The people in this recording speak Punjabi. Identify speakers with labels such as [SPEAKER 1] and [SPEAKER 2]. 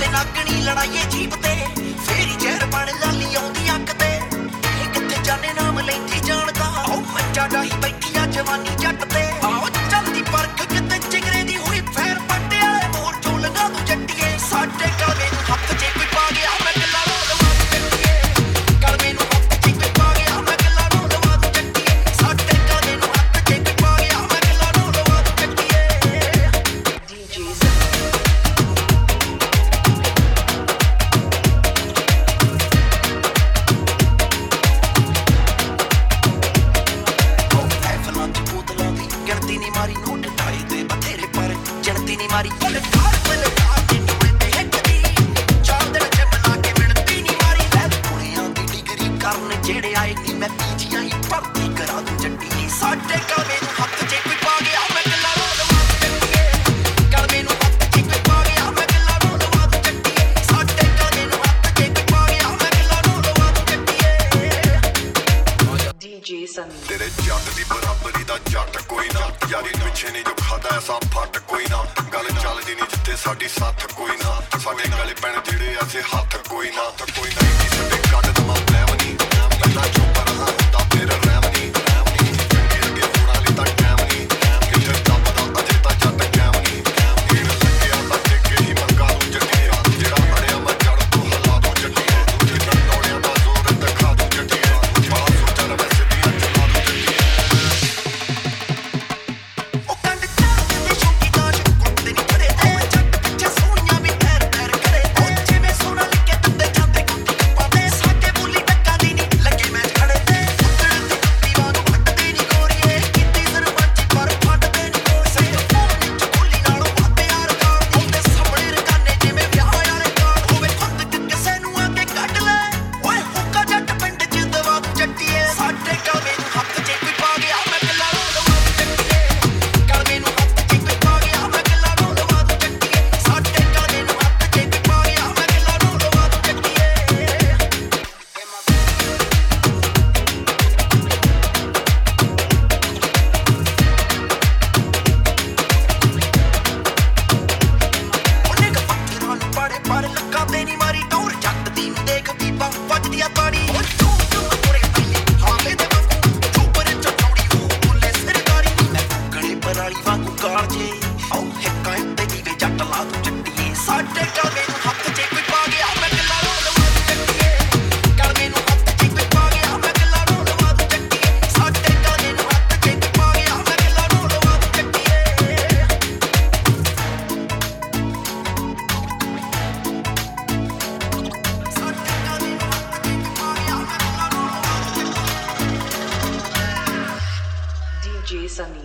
[SPEAKER 1] ਤੇ ਨਾਗਣੀ ਲੜਾਈਏ ਜੀਪ ਤੇ ਫੇਰੀ ਜ਼ਹਿਰ ਬਣ ਲਾਲੀ ਆਉਂਦੀ ਅੱਖ ਤੇ ਇਹ ਕਿੱਥੇ ਜਾਣੇ ਨਾਮ ਲੈਂਦੀ ਜਾਣਦਾ ਉਹ ਮੰਜਾ ਡਾਹੀ ਬੈਠੀਆਂ ਜਵਾਨੀ ਜੱਟ ਤੇ ਆਓ ਚੱਲਦੀ ਪਰਖ ਕਿਤੇ ਜਿਗਰੇ ਦੀ ਹੋਈ ਫੈਰ ਪੱਟੇ ਵਾਲੇ ਮੋਰ ਚੋਂ ਲੰਘਾ ਦੂ ਜੱਟੀਏ ਸਾਡੇ ਕਾਲੇ ਨੂੰ ਹੱਥ 'ਚ ਕੋਈ ਪਾ ਗਿਆ ਮੈਂ ਗੱਲਾਂ ਰੋਲ ਵਾਦੂ ਜੱਟੀਏ ਕਾਲੇ ਨੂੰ ਹੱਥ 'ਚ ਕੋਈ ਪਾ ਗਿਆ ਮੈਂ ਗੱਲਾਂ ਰੋਲ ਵਾਦੂ ਜੱਟੀਏ ਸਾਡੇ ਕਾਲੇ ਨੂੰ ਹੱਥ 'ਚ ਕੋਈ ਪਾ ਗਿਆ ਮੈਂ ਗੱਲਾਂ ਰੋਲ ਵਾਦੂ ਜੱਟੀਏ ਗਿਣਤੀ ਨੀ ਮਾਰੀ ਨੋਟ ਢਾਈ ਦੇ ਬਥੇਰੇ ਪਰ ਗਿਣਤੀ ਨੀ ਮਾਰੀ ਪਲਟਾਰ ਦੀ ਟੋਏ ਤੇ ਹਿੱਕਦੀ ਚਾਰ ਦਿਨ ਚ ਬਣਾ ਕੇ ਮਿਣਤੀ ਨੀ ਮਾਰੀ ਲੈ ਕੁੜੀਆਂ ਦੀ ਡਿਗਰੀ ਕਰਨ ਜਿਹੜੇ ਆਏ ਨੀ ਮੈਂ ਪੀਜੀਆਈ ਭਰਤੀ ਕਰਾ ਦੂੰ ਜੱਟੀ ਸਾਡੇ ਕਾਲੇ ਨੂੰ ਹੱਥ 'ਚ ਕੋਈ ਪਾ ਗਿਆ ਮੈਂ ਗੱਲਾਂ ਰੋਲ ਵਾਦੂ ਜੱਟੀਏ ਕਾਲੇ ਨੂੰ ਹੱਥ 'ਚ ਕੋਈ ਪਾ ਗਿਆ ਮੈਂ ਗੱਲਾਂ ਰੋਲ ਵਾਦੂ ਜੱਟੀਏ ਸਾਡੇ ਕਾਲੇ ਨੂੰ ਹੱਥ 'ਚ ਕੋਈ ਪਾ ਗਿਆ ਮੈਂ ਗੱਲਾਂ ਰੋਲ ਵਾਦੂ ਜੱਟੀਏ
[SPEAKER 2] DJ Sunny
[SPEAKER 3] ਤੇਰੇ ਜੱਟ ਦੀ ਬਰਾਬਰੀ ਦਾ ਜੱਟ ਕੋਈ ਨਾ ਯਾਰੀ ਪਿੱਛੇ ਨਹੀਂ ਜੋ ਖਾਦਾ ਐਸਾ ਫੱਟ ਕੋਈ ਨਾ ਗੱਲ ਚੱਲਦੀ ਨਹੀਂ ਜਿੱਥੇ ਸਾਡੀ ਸਾਥ ਕੋਈ ਨਾ ਸਾਡੇ ਗਲੇ ਪੈਣ ਜਿਹੜੇ ਐਸੇ ਹੱਥ ਕੋਈ ਨਾ ਤਾਂ ਕੋਈ ਨਹੀਂ ਸਾਡੇ ਕੱਢ ਦਮਾ ਪਲੈਵ ਨਹੀਂ ਪਹਿਲਾਂ ਚੁੱਪ ਰਹਾ ਹੁੰਦਾ ਫਿਰ ਰਹਿਮ ਨਹੀਂ ਚੰਗੀ ਅੱਗੇ ਹੋਣਾ ਲਈ ਤਾਂ ਟਾਈਮ ਨਹੀਂ ਕਿੱਥੇ ਦੱਬਦਾ ਅਜੇ ਤਾਂ ਜੱਟ ਕੈਮ ਨਹੀਂ ਢੀੜ ਲੱਗਿਆ ਤਾਂ ਟੇਕੇ ਹੀ ਮੰਗਾ ਦੂੰ ਜੱਟੀਏ ਜਿਹੜਾ ਅੜਿਆ ਮੈਂ ਜੜ ਤੋਂ ਹਲਾ ਦੂੰ ਜੱਟੀਏ ਜਿੱਦਾਂ ਦੌੜਿਆਂ ਦਾ ਜ਼ੋਰ ਦਿਖਾ ਦੂੰ ਜੱਟੀਏ ਬੜਾ ਸੋਚਣ ਮੈਂ ਸਿੱਧੀਆਂ ਚਲਾ ਦੂੰ ਜੱਟੀਏ
[SPEAKER 1] ਉਹ ਕੰਡ ਚਾਹ ਸ਼ੌਕੀ ਦਾਸ਼ ਕੁੱਟਦੇ ਨੀ ਖੜੇ ਤੇ ਜੱਟ ਪਿੱਛੇ ਸੋਹਣੀਆਂ ਵੀ ਪੈਰ ਕਰੇ ਉਹ ਜਿਵੇਂ ਸੋਨਾ ਲਿਖੇ ਦਿੱਤੇ ਜਾਂਦੇ ਕੁੱਤੀ ਕੱਪਾਂ ਤੇ ਸਾਡੇ ਬੁੱਲੀ ਟੱਕਾਂ ਦੀ ਨੀ ਲੱਗੇ ਮੈਂ ਖੜੇ ਤੇ ਉੱਤਰ ਦੀ ਕੁੱਤੀ ਵਾਂਗ ਫੱਟਦੇ ਨੀ ਗੋਰੀਏ ਕੀਤੀ ਸਰਪੰਚੀ ਪਰ ਫੱਟਦੇ ਨੀ ਕੋਸੇ ਫੋਨ ਚ ਬੁੱਲੀ ਨਾਲੋਂ ਵਾਤੇ ਯਾਰ ਕਾਰਦੀ ਉਹਦੇ ਸਾਹਮਣੇ ਰਕਾਨੇ ਜਿਵੇਂ ਵਿਆਹ ਵਾਲੇ ਕਾਰਡ ਹੋਵੇ ਖੁੰਦ ਕਿਸੇ ਨੂੰ ਆ ਕੇ ਕੱਢ ਲੈ ਓਏ ਹੁੱਕਾ ਜੱਟ ਪਿੰਡ ਚ ਦਵਾ ਦੂ ਜੱਟੀਏ ਸਾਡੇ ਕਾਲੇ ਨੂੰ ਹੱਥ 'ਚ ਕੋਈ ਪਾ ਗਿਆ ਮੈਂ ਗੱਲਾਂ ਰੋਲ ਵਾਦੂ ਜੱਟੀਏ ਕਾਲੇ ਨੂੰ ਹੱਥ 'ਚ ਕੋਈ ਪਾ ਗਿਆ ਮੈਂ ਗੱਲਾਂ ਰੋਲ ਵਾਦੂ ਜੱਟੀਏ ਸਾਡੇ ਕਾਲੇ ਨੂੰ ਹੱਥ 'ਚ ਕੋਈ ਪਾ ਗਿਆ ਮੈਂ ਗੱਲਾਂ ਰੋਲ ਵਾਦੂ ਜੱਟੀਏ ਉਹਨੇ ਪੱਥਰਾਂ ਨੂੰ ਪਾੜੇ ਪਰ ਲੱਕਾਂ ਤੇ ਨੀ ਮਾਰੀ ਟੌਰ ਜੱਟ ਦੀ ਨੂੰ ਦੇਖ ਬੀਬਾ ਵੱਜਦੀ ਆ ਤਾੜੀ ਉਹ ਤੂੰ ਤੁਰੇ ਪਈ ਹਾਲੇ ਦੇ ਵਾਂਗੂ ਚੋਪਰ ਚ ਚੌੜੀ ਹੋ ਬੁੱਲੇ ਸਰਦਾਰੀ ਮੈਂ ਗਲੇ ਪਰਾਲੀ ਵਾਂਗੂ ਕਾਲਜੇ ਆਉ ਹਿੱਕਾਂ ਉੱਤੇ ਦੀਵੇ ਜੱਟ ਲਾ ਦੂੰ ਜੱਟੀਏ ਸਾਡੇ ਕਾਲੇ ਨੂੰ ਹੱਥ 'ਚ ਕੋਈ ਪਾ ਗਿਆ ਮੈਂ ਗੱਲਾਂ ਰੋਲ ਵਾਦੂ ਜੱਟੀਏ ਕਾਲੇ ਨੂੰ ਹੱਥ 'ਚ ਕੋਈ ਪਾ ਗਿਆ ਮੈਂ ਗੱਲਾਂ ਰੋਲ ਵਾਦੂ ਜੱਟੀਏ ਸਾਡੇ ਕਾਲੇ ਨੂੰ ਹੱਥ 'ਚ ਕੋਈ ਪਾ ਗਿਆ ਮੈਂ ਗੱਲਾਂ ਰੋਲ ਵਾਦੂ ਜੱਟੀਏ ਸਾਡੇ ਕਾਲੇ ਨੂੰ ਹੱਥ 'ਚ ਕੋਈ ਪਾ ਗਿਆ ਮੈਂ ਗੱਲਾਂ ਰੋਲ ਵਾਦੂ ਜੱਟੀਏ
[SPEAKER 2] DJ Sunny